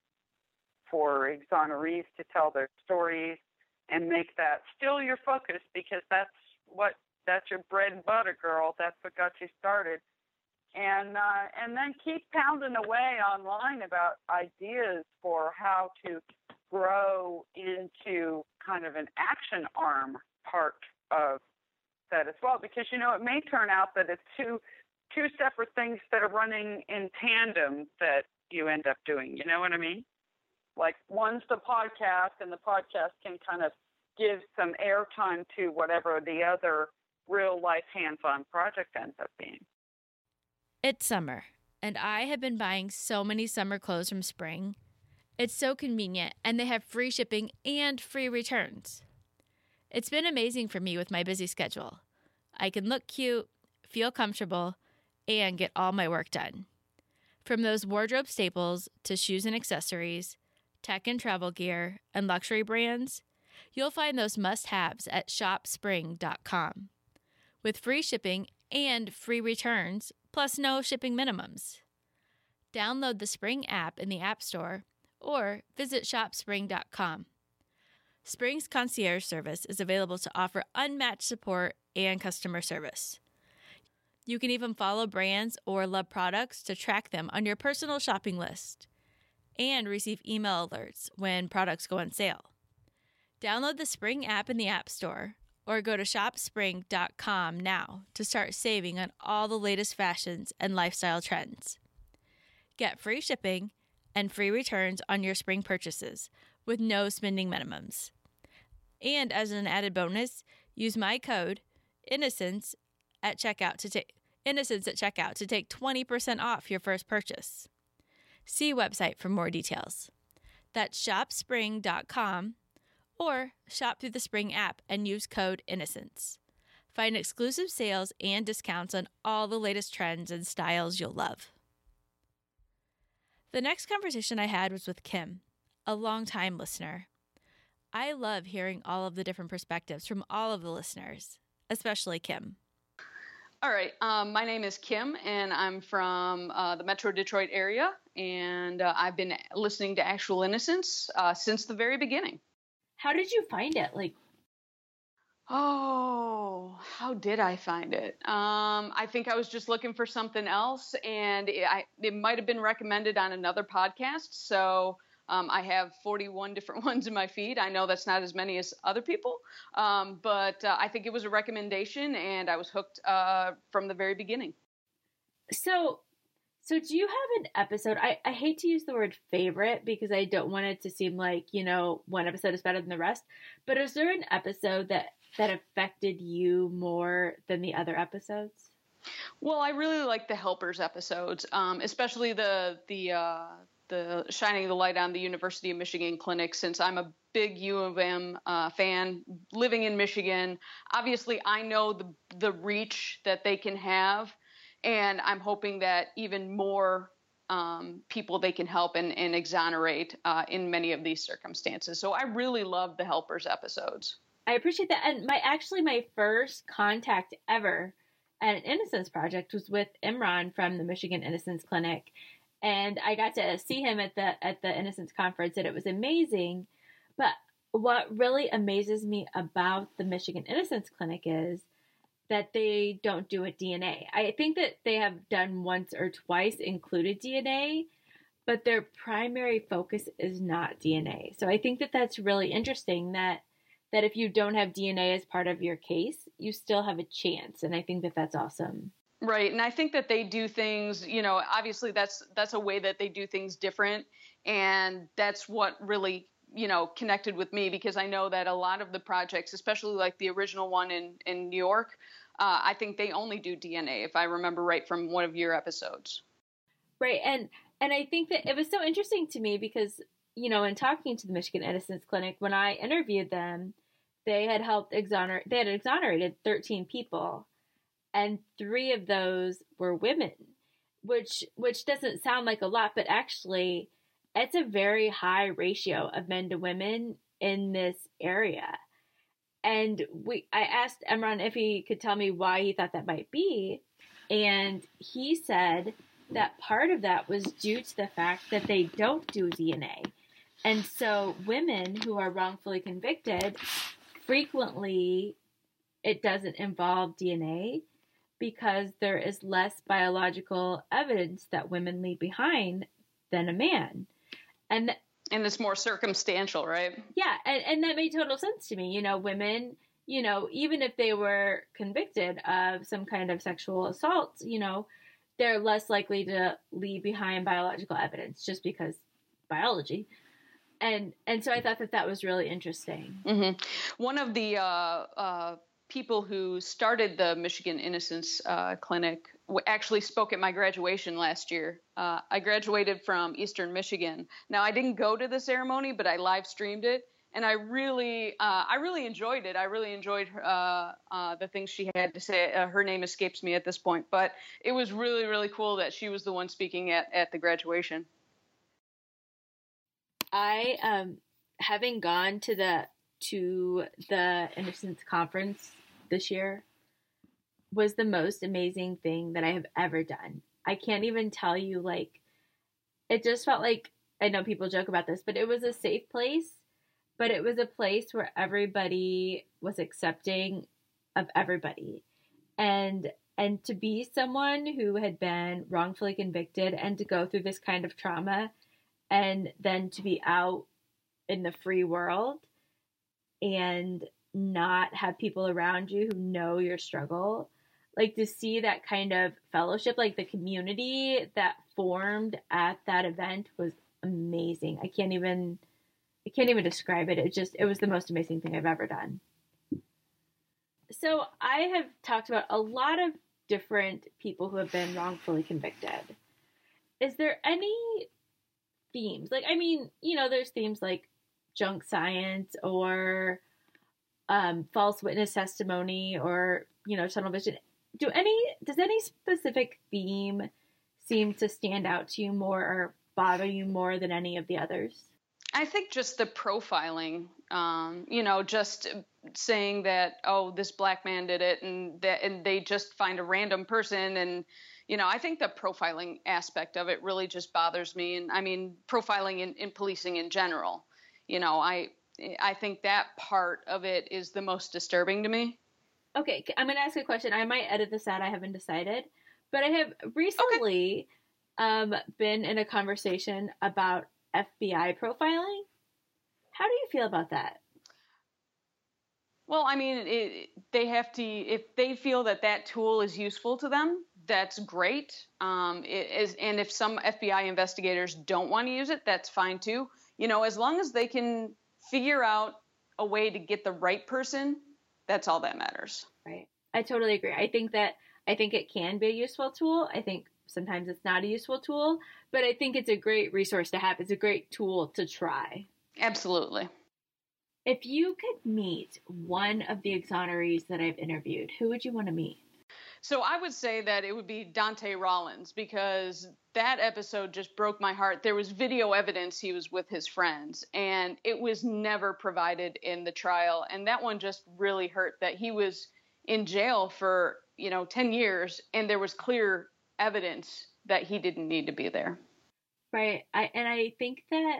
exonerees to tell their stories and make that still your focus, because that's your bread and butter, girl. That's what got you started. And then keep pounding away online about ideas for how to grow into kind of an action arm part of that as well, because it may turn out that it's two separate things that are running in tandem that you end up doing. You know what I mean? Like one's the podcast, and the podcast can kind of give some airtime to whatever the other real life hands-on project ends up being. It's summer, and I have been buying so many summer clothes from Spring. It's so convenient, and they have free shipping and free returns. It's been amazing for me with my busy schedule. I can look cute, feel comfortable, and get all my work done. From those wardrobe staples to shoes and accessories, tech and travel gear, and luxury brands, you'll find those must-haves at shopspring.com. With free shipping and free returns, plus no shipping minimums. Download the Spring app in the App Store or visit shopspring.com. Spring's concierge service is available to offer unmatched support and customer service. You can even follow brands or love products to track them on your personal shopping list and receive email alerts when products go on sale. Download the Spring app in the App Store or go to shopspring.com now to start saving on all the latest fashions and lifestyle trends. Get free shipping and free returns on your spring purchases with no spending minimums. And as an added bonus, use my code Innocence at checkout to take 20% off your first purchase. See website for more details. That's shopspring.com or shop through the Spring app and use code Innocence. Find exclusive sales and discounts on all the latest trends and styles you'll love. The next conversation I had was with Kim, a longtime listener. I love hearing all of the different perspectives from all of the listeners, especially Kim. All right. My name is Kim, and I'm from the Metro Detroit area, and I've been listening to Actual Innocence since the very beginning. How did you find it? Oh, how did I find it? I think I was just looking for something else, and it might have been recommended on another podcast. So I have 41 different ones in my feed. I know that's not as many as other people, but I think it was a recommendation, and I was hooked from the very beginning. So do you have an episode? I hate to use the word favorite because I don't want it to seem like, one episode is better than the rest. But is there an episode that affected you more than the other episodes? Well, I really like the Helpers episodes, especially the shining the light on the University of Michigan clinic, since I'm a big U of M fan living in Michigan. Obviously, I know the reach that they can have. And I'm hoping that even more people they can help and exonerate in many of these circumstances. So I really love the Helpers episodes. I appreciate that. And my first contact ever at an Innocence Project was with Imran from the Michigan Innocence Clinic. And I got to see him at the Innocence Conference, and it was amazing. But what really amazes me about the Michigan Innocence Clinic is that they don't do a DNA. I think that they have done once or twice included DNA, but their primary focus is not DNA. So I think that that's really interesting that if you don't have DNA as part of your case, you still have a chance. And I think that that's awesome. Right. And I think that they do things, obviously that's a way that they do things different. And that's what really, connected with me, because I know that a lot of the projects, especially like the original one in New York, I think they only do DNA, if I remember right from one of your episodes. Right. And I think that it was so interesting to me because, in talking to the Michigan Innocence Clinic, when I interviewed them, they had exonerated 13 people, and 3 of those were women, which doesn't sound like a lot, but actually it's a very high ratio of men to women in this area. And I asked Emron if he could tell me why he thought that might be, and he said that part of that was due to the fact that they don't do DNA. And so women who are wrongfully convicted, frequently it doesn't involve DNA because there is less biological evidence that women leave behind than a man. And it's more circumstantial, right? Yeah, and that made total sense to me. Women, even if they were convicted of some kind of sexual assault, they're less likely to leave behind biological evidence just because biology. And so I thought that was really interesting. Mm-hmm. One of the people who started the Michigan Innocence Clinic actually spoke at my graduation last year. I graduated from Eastern Michigan. Now, I didn't go to the ceremony, but I live streamed it. And I really enjoyed it. I really enjoyed the things she had to say. Her name escapes me at this point, but it was really, really cool that she was the one speaking at the graduation. I, having gone to the Innocence Conference this year, was the most amazing thing that I have ever done. I can't even tell you, it just felt like, I know people joke about this, but it was a safe place, but it was a place where everybody was accepting of everybody. And to be someone who had been wrongfully convicted and to go through this kind of trauma and then to be out in the free world and not have people around you who know your struggle, to see that kind of fellowship, the community that formed at that event was amazing. I can't even describe it. It was the most amazing thing I've ever done. So I have talked about a lot of different people who have been wrongfully convicted. Is there any themes? There's themes like junk science or false witness testimony or, tunnel vision. Does any specific theme seem to stand out to you more or bother you more than any of the others? I think just the profiling, just saying that, oh, this black man did it, and they just find a random person. And, I think the profiling aspect of it really just bothers me. And I mean, profiling in policing in general, I think that part of it is the most disturbing to me. Okay, I'm going to ask a question. I might edit this out. I haven't decided. But I have recently been in a conversation about FBI profiling. How do you feel about that? Well, I mean, they have to, if they feel that tool is useful to them, that's great. And if some FBI investigators don't want to use it, that's fine too. As long as they can figure out a way to get the right person, that's all that matters. Right. I totally agree. I think it can be a useful tool. I think sometimes it's not a useful tool, but I think it's a great resource to have. It's a great tool to try. Absolutely. If you could meet one of the exonerees that I've interviewed, who would you want to meet? So I would say that it would be Dante Rollins, because that episode just broke my heart. There was video evidence he was with his friends, and it was never provided in the trial. And that one just really hurt, that he was in jail for, 10 years, and there was clear evidence that he didn't need to be there. Right. I think that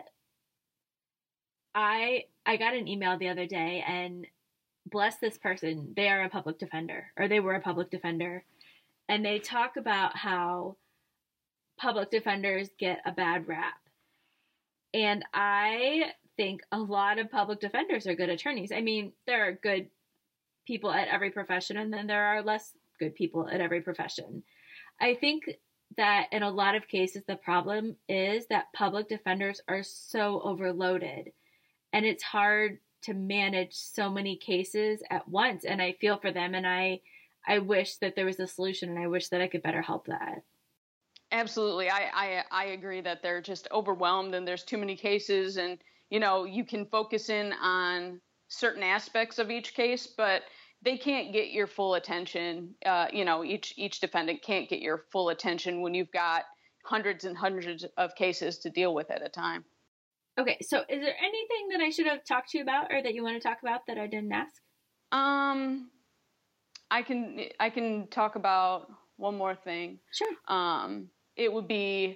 I got an email the other day, and bless this person, they are a public defender, or they were a public defender, and they talk about how public defenders get a bad rap. And I think a lot of public defenders are good attorneys. I mean, there are good people at every profession, and then there are less good people at every profession. I think that in a lot of cases, the problem is that public defenders are so overloaded, and it's hard to manage so many cases at once. And I feel for them, and I wish that there was a solution, and I wish that I could better help that. Absolutely. I agree that they're just overwhelmed and there's too many cases, and, you know, you can focus in on certain aspects of each case, but they can't get your full attention. You know, each defendant can't get your full attention when you've got hundreds and hundreds of cases to deal with at a time. Okay. So is there anything that I should have talked to you about, or that you want to talk about that I didn't ask? I can talk about one more thing. Sure. It would be,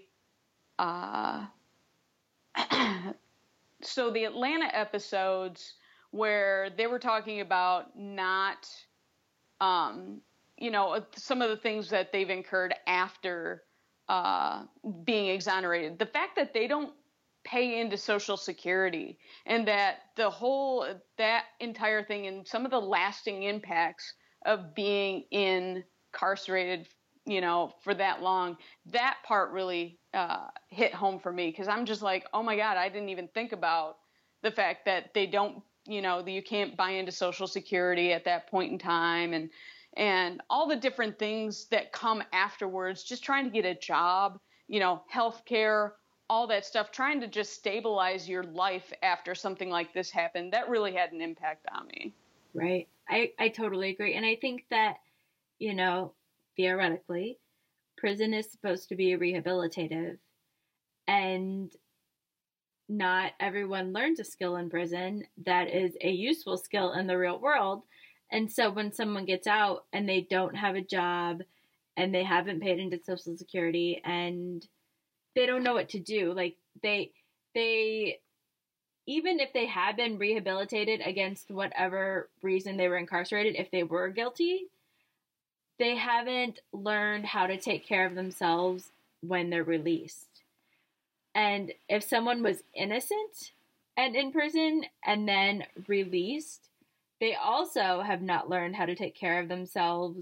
so the Atlanta episodes where they were talking about not, you know, some of the things that they've incurred after being exonerated. The fact that they don't pay into Social Security, and that that entire thing and some of the lasting impacts of being incarcerated, you know, for that long, that part really hit home for me, because I'm just like, oh my God, I didn't even think about the fact that they don't, you know, that you can't buy into Social Security at that point in time, and all the different things that come afterwards, just trying to get a job, you know, healthcare, all that stuff, trying to just stabilize your life after something like this happened. That really had an impact on me. Right. I totally agree. And I think that, you know, theoretically, prison is supposed to be rehabilitative, and not everyone learns a skill in prison that is a useful skill in the real world. And so when someone gets out and they don't have a job and they haven't paid into Social Security and they don't know what to do, like they even if they had been rehabilitated against whatever reason they were incarcerated, if they were guilty, they haven't learned how to take care of themselves when they're released. And if someone was innocent and in prison and then released, they also have not learned how to take care of themselves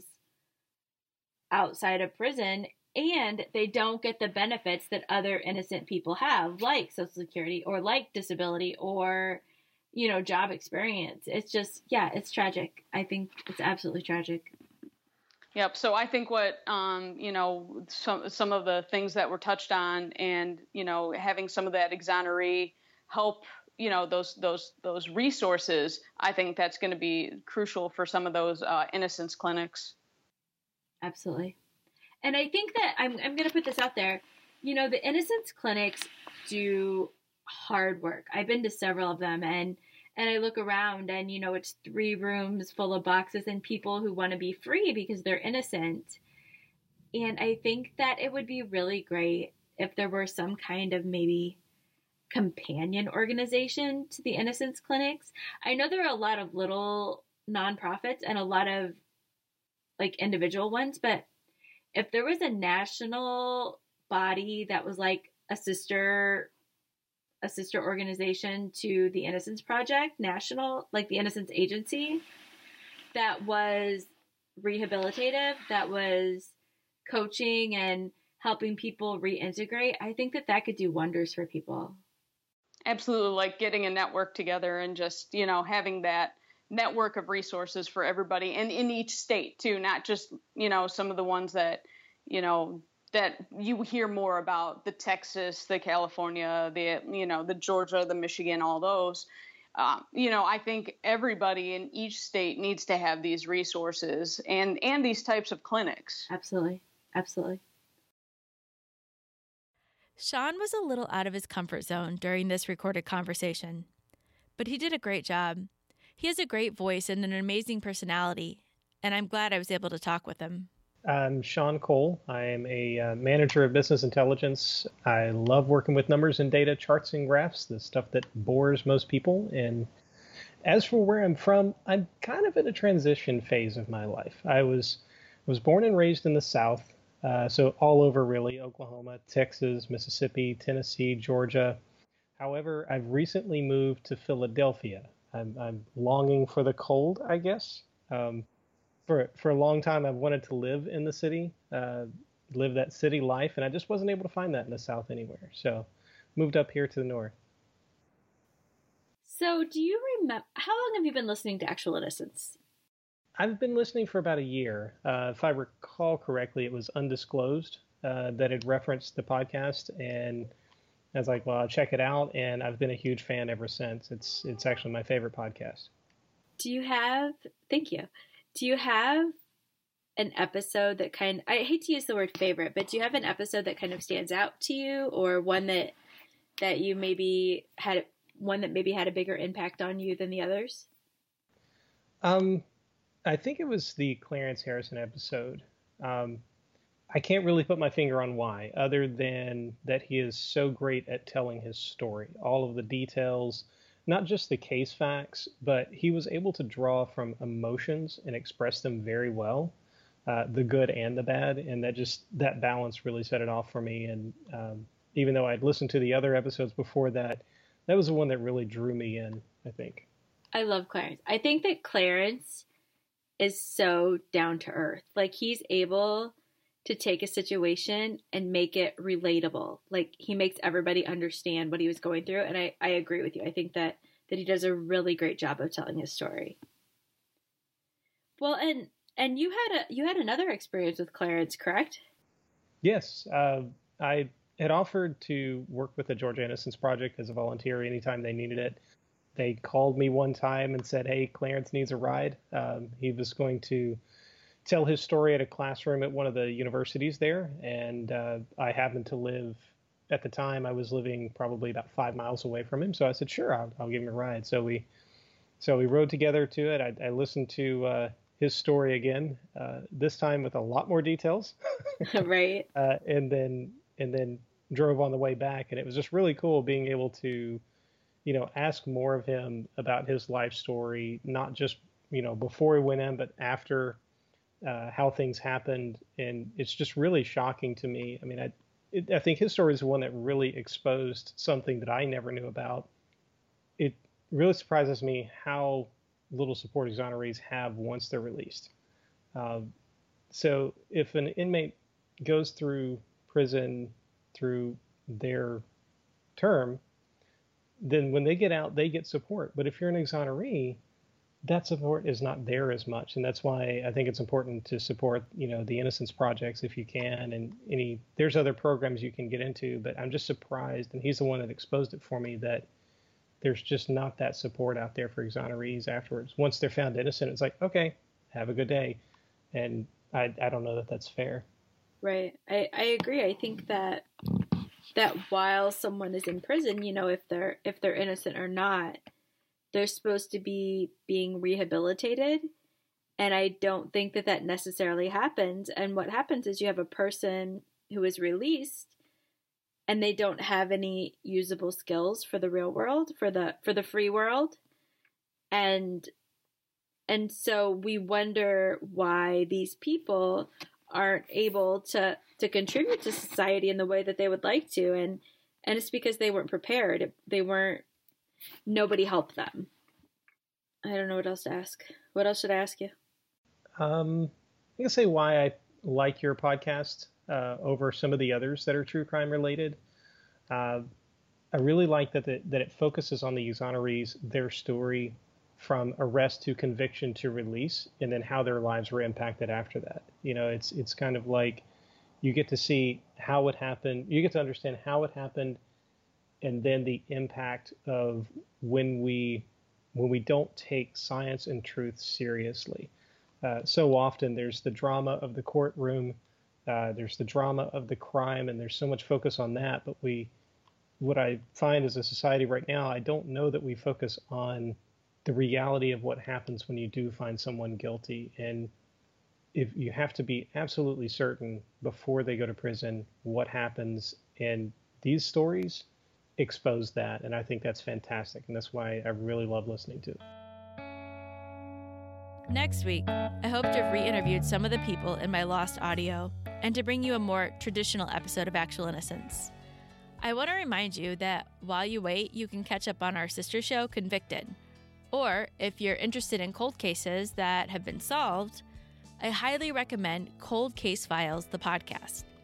outside of prison, and they don't get the benefits that other innocent people have, like Social Security or like disability or, you know, job experience. It's just, yeah, it's tragic. I think it's absolutely tragic. Yep. So I think what, you know, some of the things that were touched on, and, you know, having some of that exoneree help, you know, those resources, I think that's going to be crucial for some of those innocence clinics. Absolutely. And I think that I'm going to put this out there. You know, the innocence clinics do hard work. I've been to several of them, and I look around and, you know, it's 3 rooms full of boxes and people who want to be free because they're innocent. And I think that it would be really great if there were some kind of maybe companion organization to the innocence clinics. I know there are a lot of little nonprofits and a lot of like individual ones, but if there was a national body that was like a sister organization to the Innocence Project, national, like the Innocence Agency, that was rehabilitative, that was coaching and helping people reintegrate, I think that could do wonders for people. Absolutely. Like getting a network together and just, you know, having that network of resources for everybody, and in each state too, not just, you know, some of the ones that, you know, that you hear more about, the Texas, the California, the, you know, the Georgia, the Michigan, all those. You know, I think everybody in each state needs to have these resources and these types of clinics. Absolutely. Absolutely. Sean was a little out of his comfort zone during this recorded conversation, but he did a great job. He has a great voice and an amazing personality, and I'm glad I was able to talk with him. I'm Sean Cole. I am a manager of business intelligence. I love working with numbers and data, charts and graphs, the stuff that bores most people. And as for where I'm from, I'm kind of in a transition phase of my life. I was born and raised in the South, so all over really, Oklahoma, Texas, Mississippi, Tennessee, Georgia. However, I've recently moved to Philadelphia. I'm longing for the cold, I guess. For a long time, I've wanted to live in the city. live that city life, and I just wasn't able to find that in the South anywhere. So moved up here to the North. So do you remember, how long have you been listening to Actual Innocence? I've been listening for about a year. If I recall correctly, it was Undisclosed that had referenced the podcast, and I was like, well, I'll check it out, and I've been a huge fan ever since. It's actually my favorite podcast. Thank you. Do you have an episode that I hate to use the word favorite, but do you have an episode that kind of stands out to you, or one that you maybe had a bigger impact on you than the others? I think it was the Clarence Harrison episode. I can't really put my finger on why, other than that he is so great at telling his story. All of the details, not just the case facts, but he was able to draw from emotions and express them very well, the good and the bad. And that balance really set it off for me. And even though I'd listened to the other episodes before that, that was the one that really drew me in, I think. I love Clarence. I think that Clarence is so down to earth. Like, he's able to take a situation and make it relatable. Like, he makes everybody understand what he was going through. And I agree with you. I think that he does a really great job of telling his story. Well, and you had another experience with Clarence, correct? Yes. I had offered to work with the Georgia Innocence Project as a volunteer anytime they needed it. They called me one time and said, hey, Clarence needs a ride. He was going to tell his story at a classroom at one of the universities there. And I happened to live, at the time, I was living probably about 5 miles away from him. So I said, sure, I'll give him a ride. So we rode together to it. I listened to his story again, this time with a lot more details. Right. And then drove on the way back. And it was just really cool being able to, ask more of him about his life story, not just, before he went in, but after, how things happened. And it's just really shocking to me. I mean, I think his story is the one that really exposed something that I never knew about. It really surprises me how little support exonerees have once they're released. So if an inmate goes through prison through their term, then when they get out, they get support. But if you're an exoneree, that support is not there as much. And that's why I think it's important to support, the Innocence Projects if you can. And there's other programs you can get into, but I'm just surprised. And he's the one that exposed it for me, that there's just not that support out there for exonerees afterwards. Once they're found innocent, it's like, okay, have a good day. And I don't know that that's fair. Right. I agree. I think that while someone is in prison, if they're innocent or not, they're supposed to be being rehabilitated. And I don't think that necessarily happens. And what happens is you have a person who is released and they don't have any usable skills for the real world, for the free world. And so we wonder why these people aren't able to contribute to society in the way that they would like to. And it's because they weren't prepared. Nobody helped them. I don't know what else to ask. What else should I ask you? I'm going to say why I like your podcast over some of the others that are true crime related. I really like that it focuses on the exonerees, their story from arrest to conviction to release, and then how their lives were impacted after that. It's kind of like you get to see how it happened. You get to understand how it happened, and then the impact of when we don't take science and truth seriously. So often there's the drama of the courtroom, there's the drama of the crime, and there's so much focus on that. But what I find as a society right now, I don't know that we focus on the reality of what happens when you do find someone guilty. And if you have to be absolutely certain before they go to prison what happens, and these stories expose that. And I think that's fantastic. And that's why I really love listening to it. Next week, I hope to have re-interviewed some of the people in my lost audio and to bring you a more traditional episode of Actual Innocence. I want to remind you that while you wait, you can catch up on our sister show, Convicted. Or if you're interested in cold cases that have been solved, I highly recommend Cold Case Files, the podcast.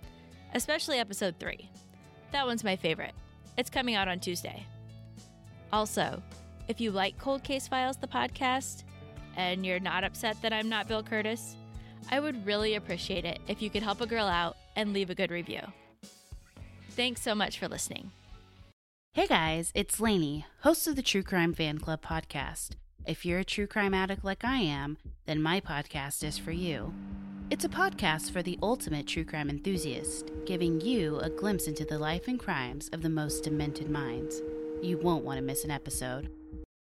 especially episode 3. That one's my favorite. It's coming out on Tuesday. Also, if you like Cold Case Files, the podcast, and you're not upset that I'm not Bill Curtis, I would really appreciate it if you could help a girl out and leave a good review. Thanks so much for listening. Hey guys, it's Lainey, host of the True Crime Fan Club podcast. If you're a true crime addict like I am, then my podcast is for you. It's a podcast for the ultimate true crime enthusiast, giving you a glimpse into the life and crimes of the most demented minds. You won't want to miss an episode.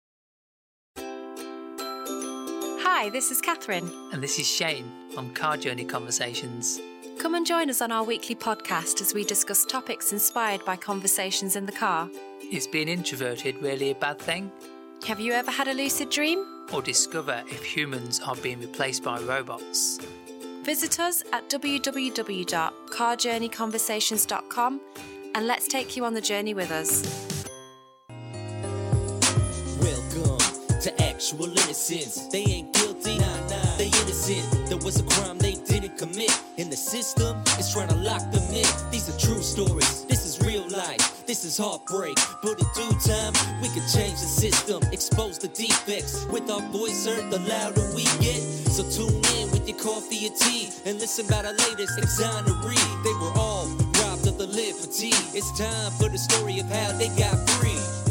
Hi, this is Catherine. And this is Shane on Car Journey Conversations. Come and join us on our weekly podcast as we discuss topics inspired by conversations in the car. Is being introverted really a bad thing? Have you ever had a lucid dream? Or discover if humans are being replaced by robots? Visit us at www.carjourneyconversations.com and let's take you on the journey with us. Welcome to actual innocence. They ain't guilty, they innocent. There was a crime they didn't commit, and the system is trying to lock them in. These are true stories, this is real life, this is heartbreak. But in due time, we can change the system, expose the defects. With our voice heard, the louder we get. So tune in with your coffee or tea and listen about our latest exoneree. They were all robbed of the liberty. It's time for the story of how they got free.